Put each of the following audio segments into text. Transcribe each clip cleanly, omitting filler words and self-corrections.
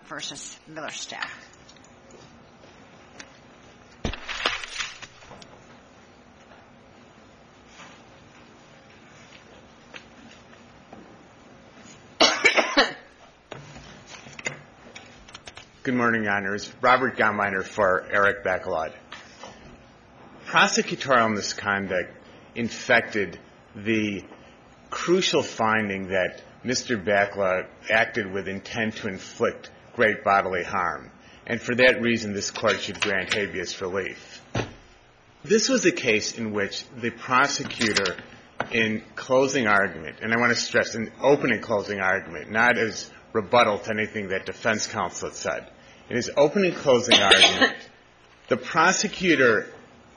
versus Miller-Stack. Good morning, Your Honors. Robert Gomminer for Eric Bacalod. Prosecutorial misconduct infected the crucial finding that Mr. Bacalod acted with intent to inflict great bodily harm, and for that reason this Court should grant habeas relief. This was a case in which the prosecutor, in closing argument, and I want to stress in opening closing argument, not as rebuttal to anything that defense counsel had said. In his opening closing argument, the prosecutor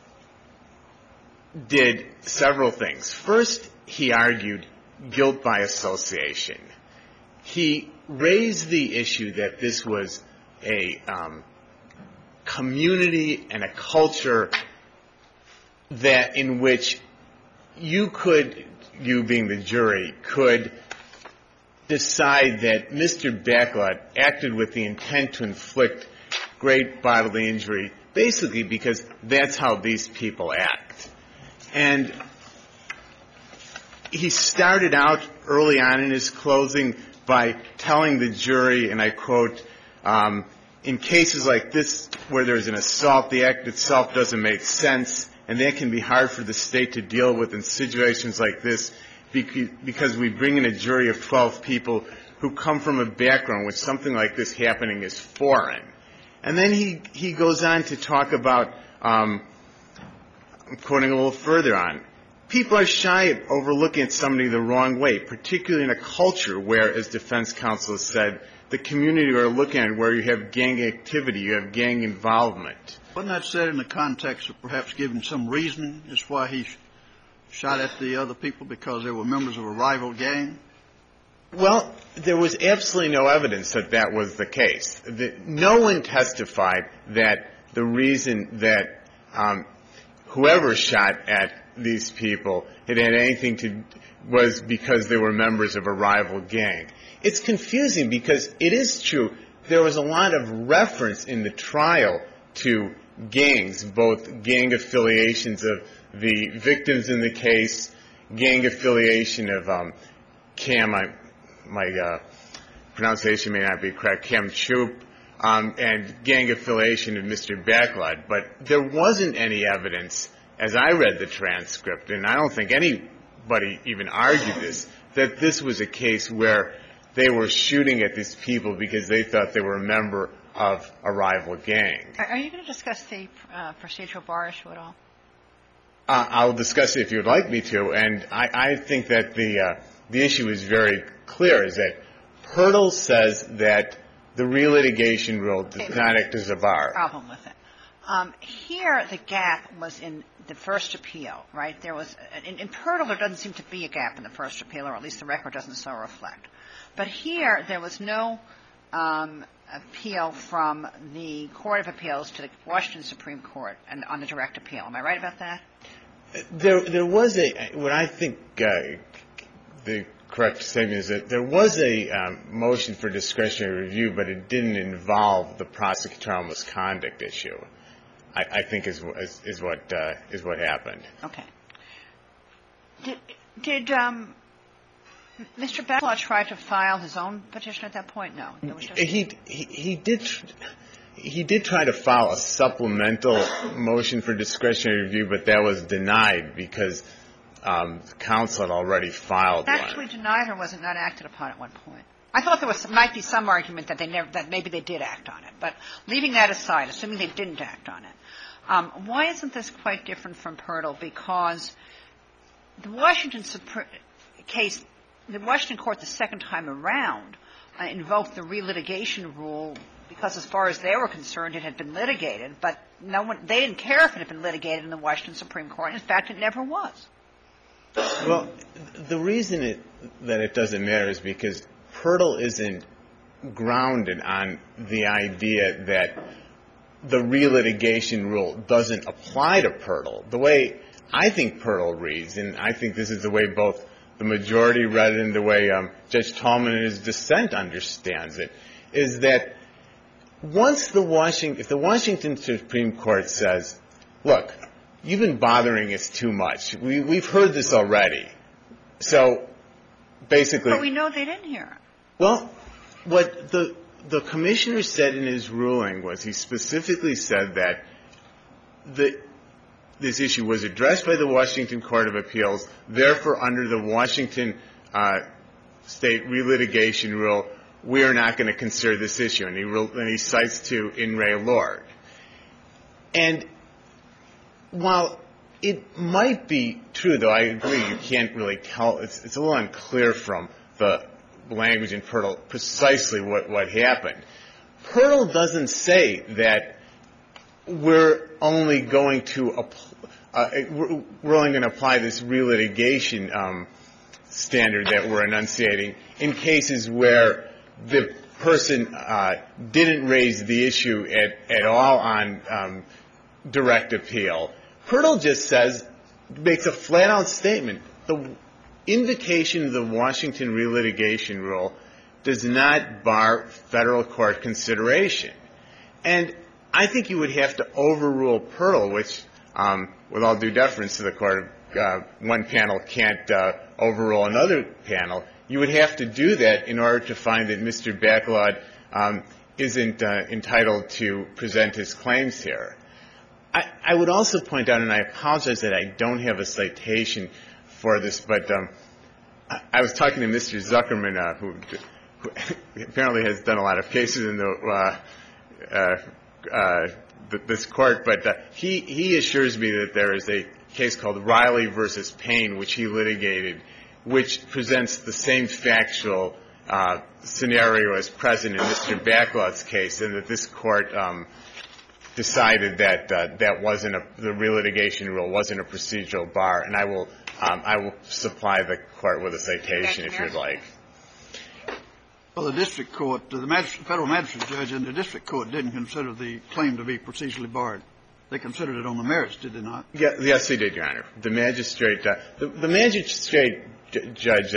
did several things. First, he argued guilt by association. He raised the issue that this was a community and a culture that in which you being the jury, could decide that Mr. Bacalod acted with the intent to inflict great bodily injury, basically because that's how these people act. And he started out early on in his closing by telling the jury, and I quote, in cases like this where there's an assault, the act itself doesn't make sense, and that can be hard for the state to deal with in situations like this because we bring in a jury of 12 people who come from a background which something like this happening is foreign. And then he goes on to talk about, I'm quoting a little further on, people are shy of overlooking at somebody the wrong way, particularly in a culture where, as defense counsel has said, the community are looking at where you have gang activity, you have gang involvement. Wasn't that said in the context of perhaps giving some reason as why he shot at the other people, because they were members of a rival gang? Well, there was absolutely no evidence that that was the case. No one testified that the reason that whoever shot at these people had anything to was because they were members of a rival gang. It's confusing because it is true. There was a lot of reference in the trial to gangs, both gang affiliations of the victims in the case, gang affiliation of Cam, my pronunciation may not be correct, Cam Choop, and gang affiliation of Mr. Bacalod. But there wasn't any evidence, as I read the transcript, and I don't think anybody even argued this, that this was a case where they were shooting at these people because they thought they were a member of a rival gang. Are you going to discuss the procedural bar issue at all? I'll discuss it if you would like me to, and I think that the issue is very clear, is that Hurdle says that the relitigation rule does not act as a bar. Problem with it. Here, the gap was in the first appeal, right? There was in Hurdle, there doesn't seem to be a gap in the first appeal, or at least the record doesn't so reflect. But here, there was no appeal from the Court of Appeals to the Washington Supreme Court and on the direct appeal. Am I right about that? There was what I think the correct statement is that there was a motion for discretionary review, but it didn't involve the prosecutorial misconduct issue. I think is what happened. Okay. Did Mr. Bacalod try to file his own petition at that point? No. He did try to file a supplemental motion for discretionary review, but that was denied because counsel had already filed one. Actually denied, or was it not acted upon at one point? I thought there might be some argument that that maybe they did act on it. But leaving that aside, assuming they didn't act on it, why isn't this quite different from Hurdle? Because the Washington Court the second time around invoked the relitigation rule because, as far as they were concerned, it had been litigated, but they didn't care if it had been litigated in the Washington Supreme Court. In fact, it never was. Well, the reason that it doesn't matter is because Hurdle isn't grounded on the idea that the relitigation rule doesn't apply to Hurdle. The way I think Hurdle reads, and I think this is the way both the majority read it and the way Judge Tallman in his dissent understands it, is that if the Washington Supreme Court says, look, you've been bothering us too much. We've heard this already. So basically. But we know they didn't hear it. Well, what the commissioner said in his ruling was he specifically said that this issue was addressed by the Washington Court of Appeals. Therefore, under the Washington State relitigation rule, we are not going to consider this issue. And he cites to In re Lord. And while it might be true, though I agree you can't really tell, it's a little unclear from the language in Pirtle precisely what happened. Pirtle doesn't say that we're only going to apply this relitigation standard that we're enunciating in cases where the person didn't raise the issue at all on direct appeal. Pirtle just makes a flat-out statement. The invocation of the Washington relitigation rule does not bar federal court consideration. And I think you would have to overrule Pirtle, which, with all due deference to the court, one panel can't overrule another panel. You would have to do that in order to find that Mr. Backlund isn't entitled to present his claims here. I would also point out, and I apologize that I don't have a citation for this, but I was talking to Mr. Zuckerman, who apparently has done a lot of cases in this court, but he assures me that there is a case called Riley versus Payne, which he litigated, which presents the same factual scenario as present in Mr. Backlund's case, and that this court decided that the relitigation rule wasn't a procedural bar. And I will supply the court with a citation if you'd like. Well, the district court, the federal magistrate judge and the district court didn't consider the claim to be procedurally barred. They considered it on the merits, did they not? Yes, they did, Your Honor. The magistrate, Judge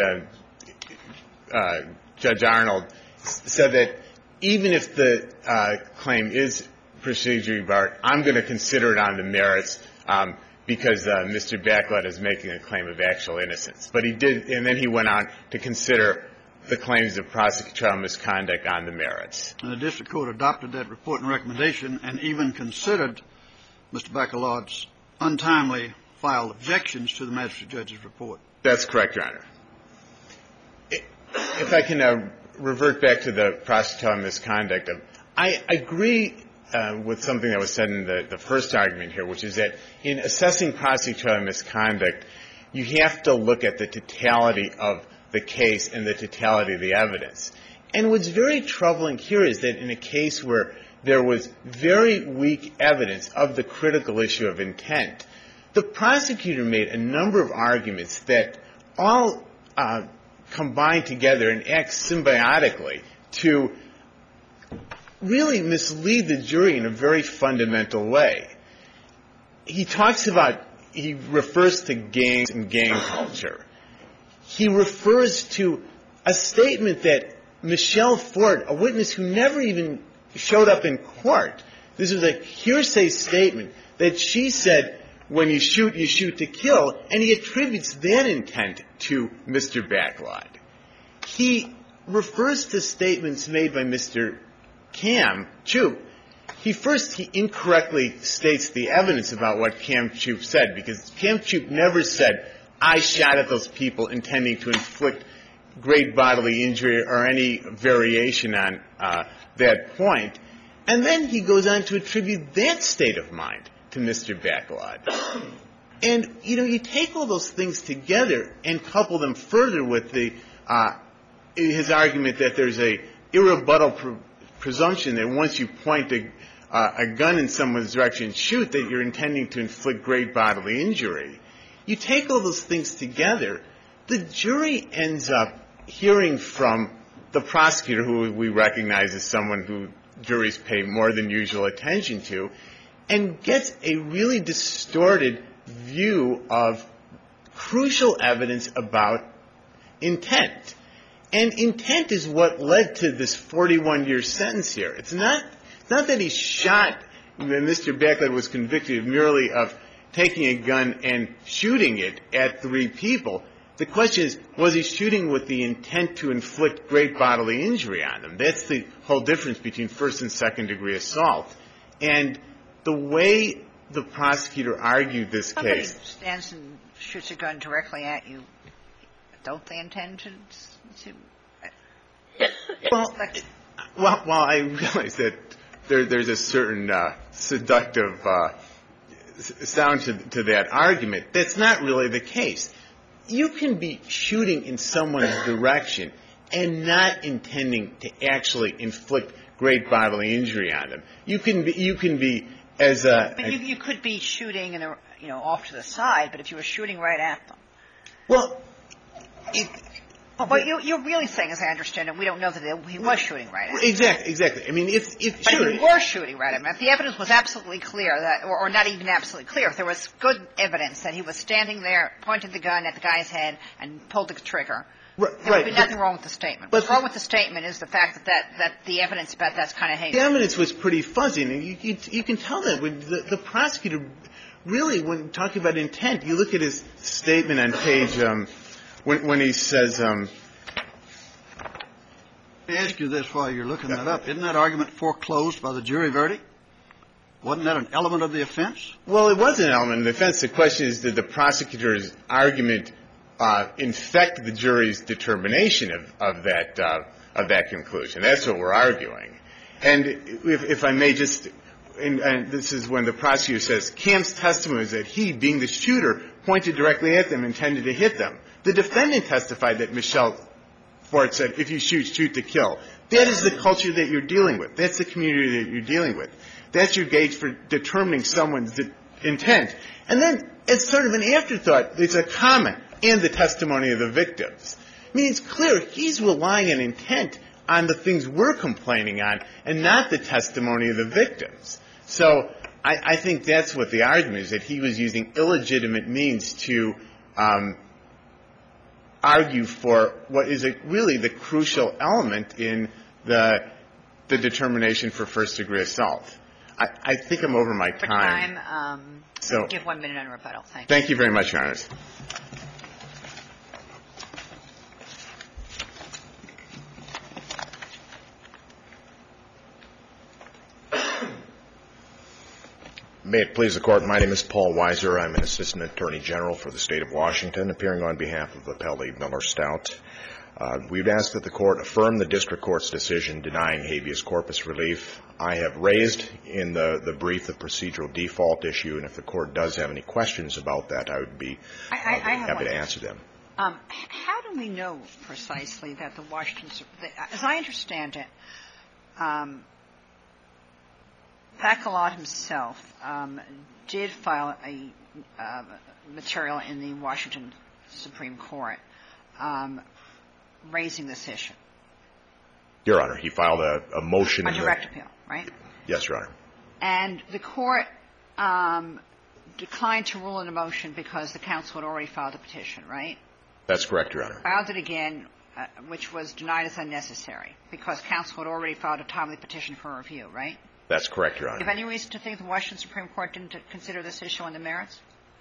Arnold said that even if the claim is procedurally barred, I'm going to consider it on the merits because Mr. Backlund is making a claim of actual innocence. But he did, and then he went on to consider the claims of prosecutorial misconduct on the merits. And the district court adopted that report and recommendation and even considered Mr. Backlund's untimely filed objections to the magistrate judge's report. That's correct, Your Honor. If I can revert back to the prosecutorial misconduct, I agree with something that was said in the first argument here, which is that in assessing prosecutorial misconduct, you have to look at the totality of the case and the totality of the evidence. And what's very troubling here is that in a case where there was very weak evidence of the critical issue of intent, the prosecutor made a number of arguments that all combined together and act symbiotically to really mislead the jury in a very fundamental way. He refers to gangs and gang culture. He refers to a statement that Michelle Ford, a witness who never even showed up in court, this was a hearsay statement that she said, when you shoot to kill, and he attributes that intent to Mr. Backlund. He refers to statements made by Mr. Cam Choop. He incorrectly states the evidence about what Cam Choop said, because Cam Choop never said, I shot at those people intending to inflict great bodily injury or any variation on that point. And then he goes on to attribute that state of mind to Mr. Backlund. And, you take all those things together and couple them further with his argument that there's a irrebuttable presumption that once you point a gun in someone's direction and shoot, that you're intending to inflict great bodily injury. You take all those things together, the jury ends up hearing from the prosecutor, who we recognize as someone who juries pay more than usual attention to, and gets a really distorted view of crucial evidence about intent. And intent is what led to this 41-year sentence here. It's not It's not that he shot, that Mr. Backlund was convicted merely of taking a gun and shooting it at 3 people. The question is, was he shooting with the intent to inflict great bodily injury on them? That's the whole difference between first and second degree assault. And the way the prosecutor argued this case. Somebody stands and shoots a gun directly at you. Don't they intend to Well, I realize that there's a certain seductive sound to that argument. That's not really the case. You can be shooting in someone's direction and not intending to actually inflict great bodily injury on them. You can be as a. You could be shooting off to the side, but if you were shooting right at them. Well, what you're really saying, as I understand it, we don't know that he was shooting right at him. Exactly. I mean, if he were shooting right at him, if the evidence was absolutely clear that, or not even absolutely clear, if there was good evidence that he was standing there, pointed the gun at the guy's head and pulled the trigger, there would be nothing wrong with the statement. What's wrong with the statement is the fact that the evidence about that's kind of hazy. The evidence was pretty fuzzy, and you can tell that when the prosecutor really, when talking about intent, you look at his statement on page when he says. Let me ask you this while you're looking that up. Isn't that argument foreclosed by the jury verdict? Wasn't that an element of the offense? Well, it was an element of the offense. The question is, did the prosecutor's argument infect the jury's determination of that conclusion? That's what we're arguing. And if I may just, and this is when the prosecutor says, Camp's testimony is that he, being the shooter, pointed directly at them, intended to hit them. The defendant testified that Michelle Ford said, if you shoot, shoot to kill. That is the culture that you're dealing with. That's the community that you're dealing with. That's your gauge for determining someone's intent. And then, as sort of an afterthought, there's a comment and the testimony of the victims. I mean, it's clear he's relying on intent on the things we're complaining on and not the testimony of the victims. So I think that's what the argument is, that he was using illegitimate means to argue for what is really the crucial element in the determination for first-degree assault. I think I'm over my time. So give 1 minute on rebuttal. Thank you. Thank you very much, Your Honors. May it please the Court, my name is Paul Weiser. I'm an Assistant Attorney General for the State of Washington, appearing on behalf of Appellee Miller Stout. We've asked that the Court affirm the District Court's decision denying habeas corpus relief. I have raised in the brief the procedural default issue, and if the Court does have any questions about that, I would be happy to answer them. How do we know precisely that the Washington – as I understand it, Bacalot himself did file a material in the Washington Supreme Court raising this issue. Your Honor, he filed a motion. A direct appeal, right? Yes, Your Honor. And the Court declined to rule in the motion because the counsel had already filed a petition, right? That's correct, Your Honor. Filed it again, which was denied as unnecessary because counsel had already filed a timely petition for review, right? That's correct, Your Honor. Do you have any reason to think the Washington Supreme Court didn't consider this issue on the merits?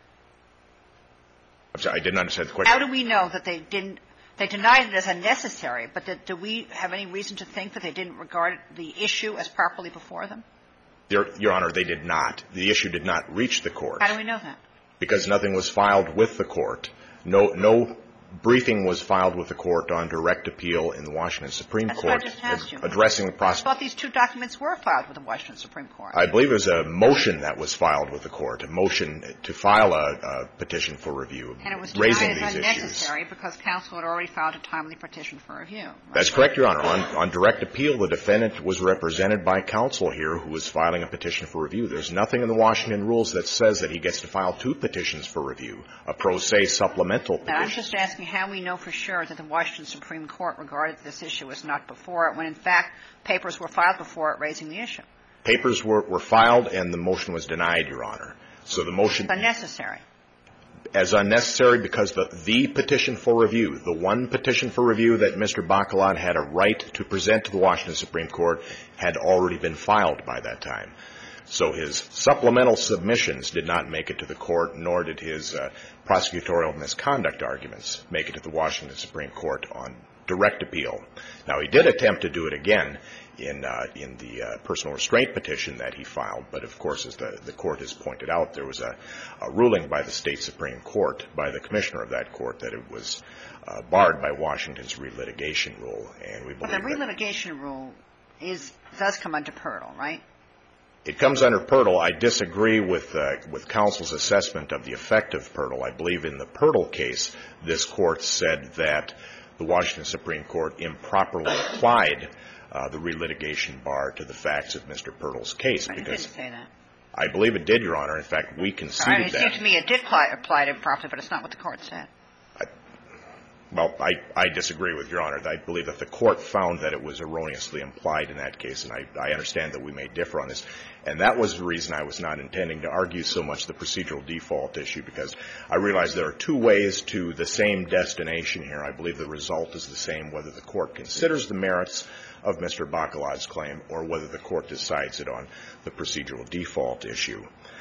I'm sorry, I didn't understand the question. How do we know that they didn't – they denied it as unnecessary, but do we have any reason to think that they didn't regard the issue as properly before them? Your Honor, they did not. The issue did not reach the Court. How do we know that? Because nothing was filed with the Court. No briefing was filed with the Court on direct appeal in the Washington Supreme Court. That's what I just asked you. Addressing the prosecution. I thought these two documents were filed with the Washington Supreme Court. I believe it was a motion that was filed with the Court, a motion to file a petition for review, and it was raising these denied as issues. Unnecessary because counsel had already filed a timely petition for review. Right? That's correct, Your Honor. On direct appeal, the defendant was represented by counsel here who was filing a petition for review. There's nothing in the Washington rules that says that he gets to file two petitions for review, a pro se supplemental petition. And I'm just asking how we know for sure that the Washington Supreme Court regarded this issue as not before it, when in fact papers were filed before it raising the issue. Papers were filed and the motion was denied, Your Honor. So the motion unnecessary. as unnecessary because the petition for review, the one petition for review that Mr. Bacalad had a right to present to the Washington Supreme Court, had already been filed by that time. So his supplemental submissions did not make it to the court, nor did his prosecutorial misconduct arguments make it to the Washington Supreme Court on direct appeal. Now, he did attempt to do it again in the personal restraint petition that he filed, but of course, as the court has pointed out, there was a ruling by the state Supreme Court, by the commissioner of that court, that it was barred by Washington's relitigation rule, and we believe But the relitigation rule does come under Pirtle, right? It comes under Pirtle. I disagree with counsel's assessment of the effect of Pirtle. I believe in the Pirtle case, this court said that the Washington Supreme Court improperly applied the relitigation bar to the facts of Mr. Pirtle's case. But it didn't say that. I believe it did, Your Honor. In fact, we conceded that. It seems to me it did apply it improperly, but it's not what the court said. Well, I disagree with Your Honor. I believe that the court found that it was erroneously implied in that case, and I understand that we may differ on this. And that was the reason I was not intending to argue so much the procedural default issue, because I realize there are two ways to the same destination here. I believe the result is the same, whether the court considers the merits of Mr. Bacalad's claim or whether the court decides it on the procedural default issue.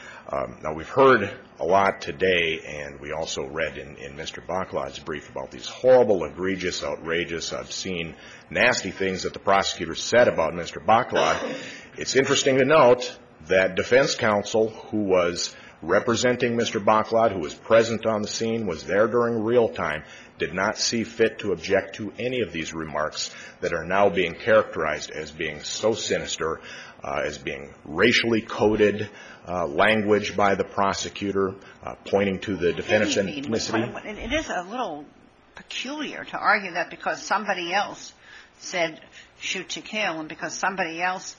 Now, we've heard a lot today, and we also read in Mr. Bacalad's brief about these horrible, egregious, outrageous, obscene, nasty things that the prosecutor said about Mr. Bacalad. It's interesting to note that defense counsel, who was representing Mr. Bacalad, who was present on the scene, was there during real time, did not see fit to object to any of these remarks that are now being characterized as being so sinister, as being racially coded language by the prosecutor, pointing to the defendant's ethnicity. It is a little peculiar to argue that because somebody else said shoot to kill, and because somebody else,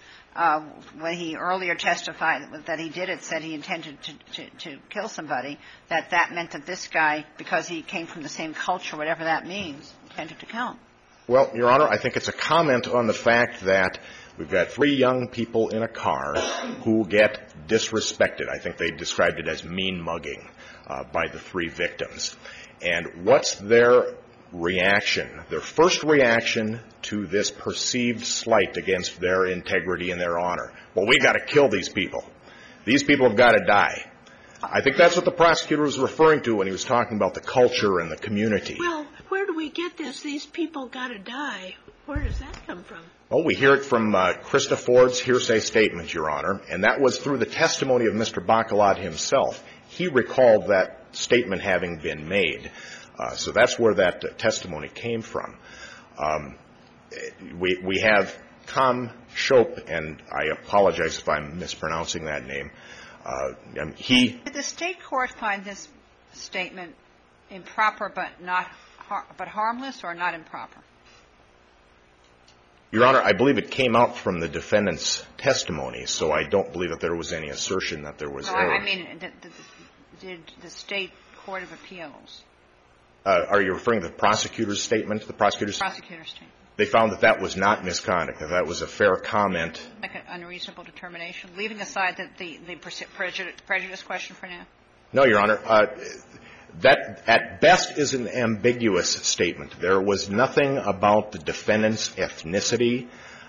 when he earlier testified that he did it, said he intended to kill somebody, that meant that this guy, because he came from the same culture, whatever that means, intended to kill him. Well, Your Honor, I think it's a comment on the fact that we've got three young people in a car who get disrespected. I think they described it as mean mugging by the three victims. And what's their reaction, their first reaction to this perceived slight against their integrity and their honor? Well, we got to kill these people. These people have got to die. I think that's what the prosecutor was referring to when he was talking about the culture and the community. Well, where do we get this? These people got to die. Where does that come from? Well, we hear it from Krista Ford's hearsay statement, Your Honor, and that was through the testimony of Mr. Bacalad himself. He recalled that statement having been made. So that's where that testimony came from. We have Tom Shope, and I apologize if I'm mispronouncing that name. Did the state court find this statement improper but harmless, or not improper? Your Honor, I believe it came out from the defendant's testimony, so I don't believe that there was any assertion that there was error. I mean, did the state court of appeals? Are you referring to the prosecutor's statement? The prosecutor's statement. They found that was not misconduct, that was a fair comment. Like an unreasonable determination, leaving aside the prejudice question for now? No, Your Honor. That, at best, is an ambiguous statement. There was nothing about the defendant's ethnicity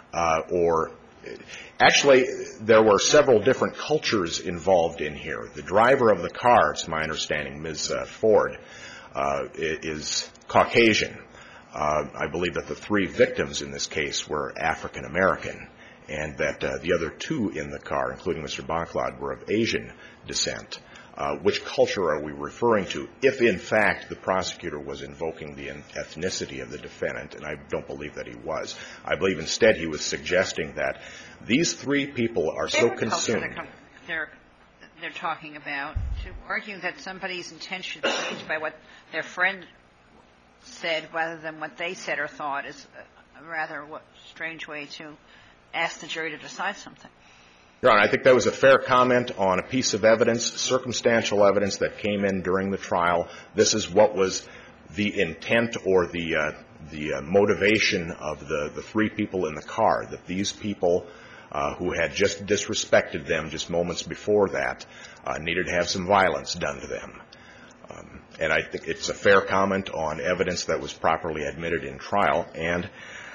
actually, there were several different cultures involved in here. The driver of the car, it's my understanding, Ms. Ford, is Caucasian. I believe that the three victims in this case were African American, and that the other two in the car, including Mr. Bacalad, were of Asian descent. Which culture are we referring to if, in fact, the prosecutor was invoking the ethnicity of the defendant? And I don't believe that he was. I believe instead he was suggesting that these three people are so consumed. They're talking about, to argue that somebody's intention changed by what their friend said rather than what they said or thought is a rather strange way to ask the jury to decide something. Your Honor, I think that was a fair comment on a piece of evidence, circumstantial evidence that came in during the trial. This is what was the intent or the motivation of the three people in the car, that these people who had just disrespected them just moments before that needed to have some violence done to them. And I think it's a fair comment on evidence that was properly admitted in trial. And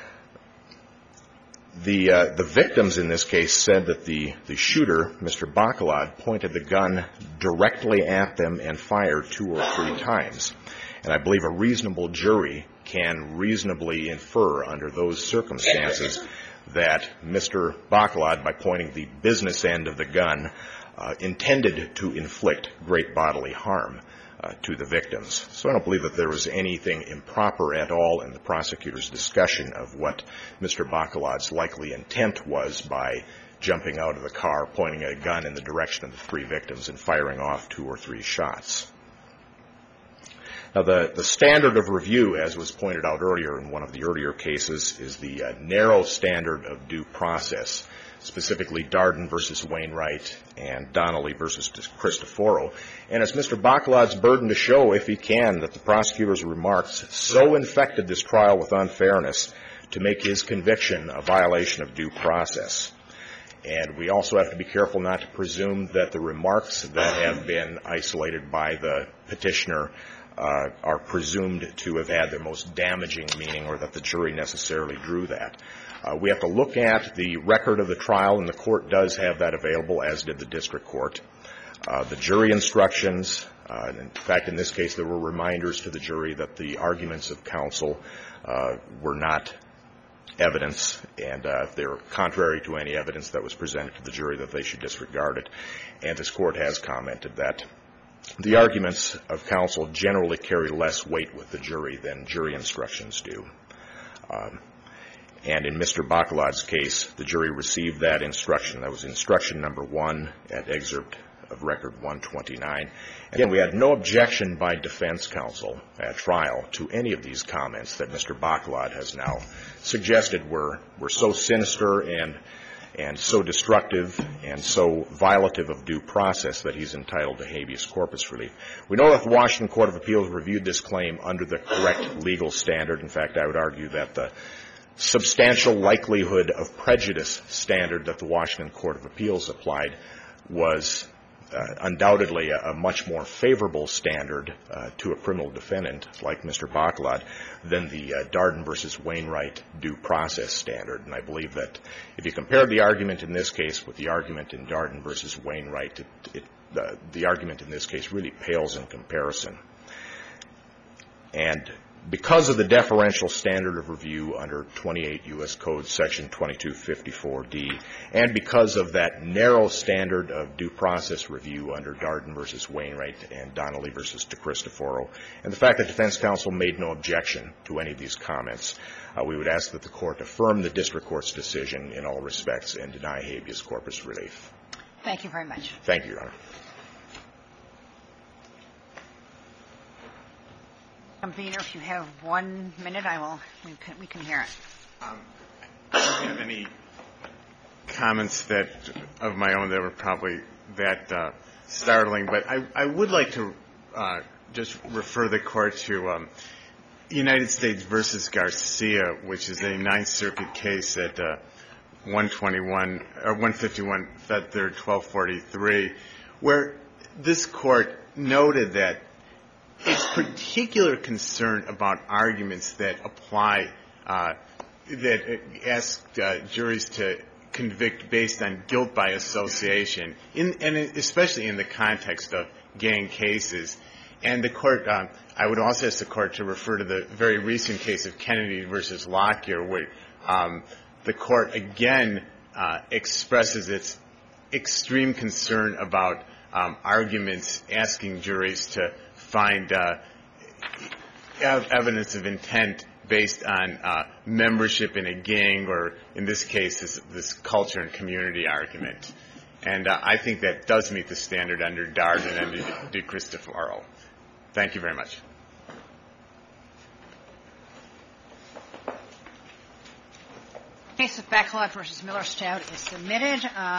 the victims in this case said that the shooter, Mr. Bacalad, pointed the gun directly at them and fired 2 or 3 times. And I believe a reasonable jury can reasonably infer under those circumstances that Mr. Bacalad, by pointing the business end of the gun, intended to inflict great bodily harm to the victims. So I don't believe that there was anything improper at all in the prosecutor's discussion of what Mr. Bacalad's likely intent was by jumping out of the car, pointing a gun in the direction of the 3 victims, and firing off 2 or 3 shots. Now, the standard of review, as was pointed out earlier in one of the earlier cases, is the narrow standard of due process, specifically Darden v. Wainwright and Donnelly v. Cristoforo. And it's Mr. Bacalad's burden to show, if he can, that the prosecutor's remarks so infected this trial with unfairness to make his conviction a violation of due process. And we also have to be careful not to presume that the remarks that have been isolated by the petitioner are presumed to have had their most damaging meaning, or that the jury necessarily drew that. We have to look at the record of the trial, and the court does have that available, as did the district court. The jury instructions, in fact, in this case, there were reminders to the jury that the arguments of counsel were not evidence, and if they were contrary to any evidence that was presented to the jury, that they should disregard it. And this court has commented that the arguments of counsel generally carry less weight with the jury than jury instructions do. And in Mr. Bacalad's case, the jury received that instruction. That was instruction number 1 at excerpt of record 129. Again, we had no objection by defense counsel at trial to any of these comments that Mr. Bacalad has now suggested were so sinister and so destructive and so violative of due process that he's entitled to habeas corpus relief. We know that the Washington Court of Appeals reviewed this claim under the correct legal standard. In fact, I would argue that the substantial likelihood of prejudice standard that the Washington Court of Appeals applied was undoubtedly a much more favorable standard to a criminal defendant like Mr. Bacalad than the Darden v. Wainwright due process standard. And I believe that if you compare the argument in this case with the argument in Darden v. Wainwright, the argument in this case really pales in comparison. And because of the deferential standard of review under 28 U.S. Code Section 2254D, and because of that narrow standard of due process review under Darden v. Wainwright and Donnelly v. Cristoforo, and the fact that defense counsel made no objection to any of these comments, we would ask that the court affirm the district court's decision in all respects and deny habeas corpus relief. Thank you very much. Thank you, Your Honor. Convener, if you have 1 minute, we can hear it. I don't have any comments of my own that were probably that startling, but I would like to just refer the court to United States v. Garcia, which is a Ninth Circuit case at 151 or 151 Fed Third 1243, where this court noted that its particular concern about arguments that apply, that ask juries to convict based on guilt by association, and especially in the context of gang cases. And the court, I would also ask the court to refer to the very recent case of Kennedy v. Lockyer, where the court again expresses its extreme concern about arguments asking juries to find evidence of intent based on membership in a gang, or in this case, this culture and community argument. And I think that does meet the standard under Darden and de Cristoforo. Thank you very much. The case of Bacalad v. Miller Stout is submitted.